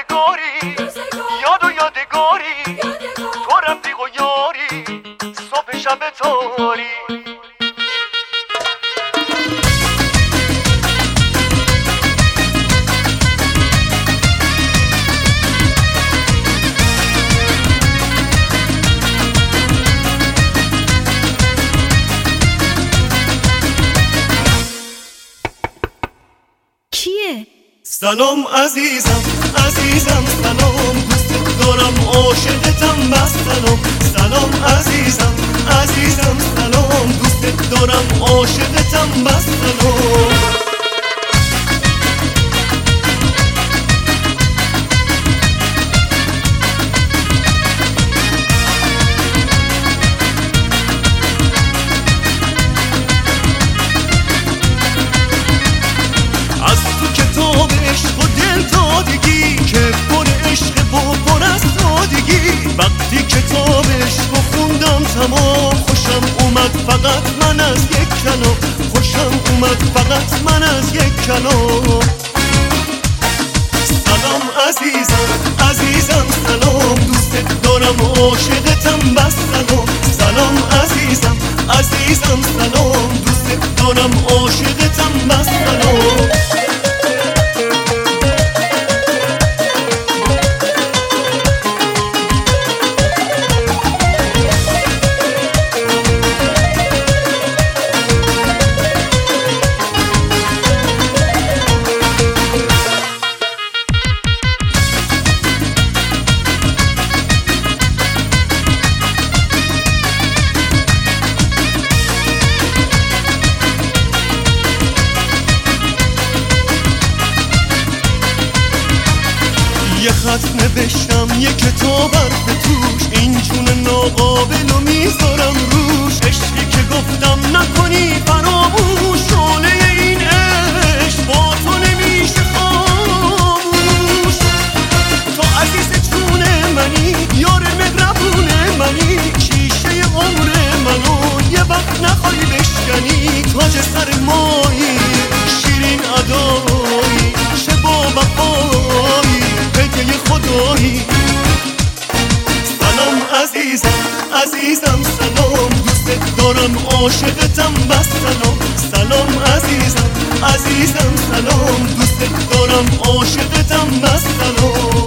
روزگاری یاد و یادگاری تو رفیق و یاری صبح شب تاری کیه؟ سلام عزیزم عزیزم سلام دوست دارم عاشقتم بس سلام سلام عزیزم عزیزم سلام دوست دارم عاشقتم بس سلام وقتی کتاب عشق خوندم تمام خوشم اومد فقط من از یک کلام خوشم اومد فقط من از یک کلام سلام عزیزم عزیزم سلام دوست دارم عاشقتم بس سلام سلام عزیزم عزیزم سلام دوست دارم عاشقتم بس سلام یه خط نوشتم یه کتاب حرف توش این جون ناقابل و میذارم روش عشقی که گفتم نکنی فراموش شعله این عشق با تو نمیشه خاموش تو عزیز جون منی یار مهربون منی شیشه عمر منو یه وقت نخوای بشکنی تاج سر مایی شیرین ادایی چه با وفایی هدیه خدایی سلام عزیزم عزیزم سلام دوست دارم عاشقتم بس سلام سلام عزیزم عزیزم سلام دوست دارم عاشقتم بس سلام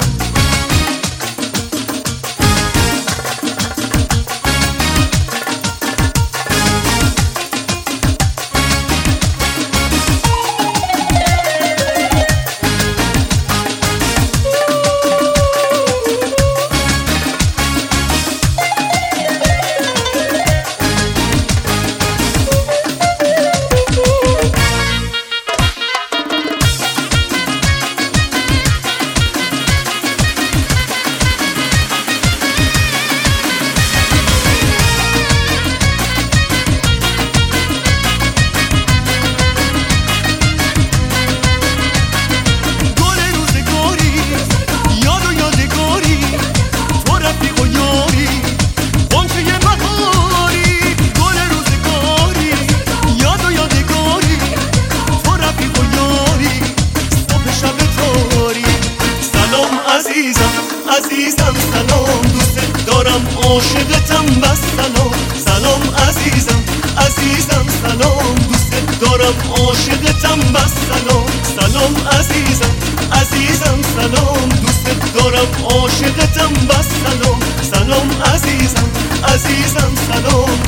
عزیزم سلام دوست دارم عاشقتم بس سلام سلام عزیزم عزیزم سلام دوست دارم عاشقتم بس سلام سلام عزیزم عزیزم سلام دوست دارم عاشقتم بس سلام سلام عزیزم عزیزم سلام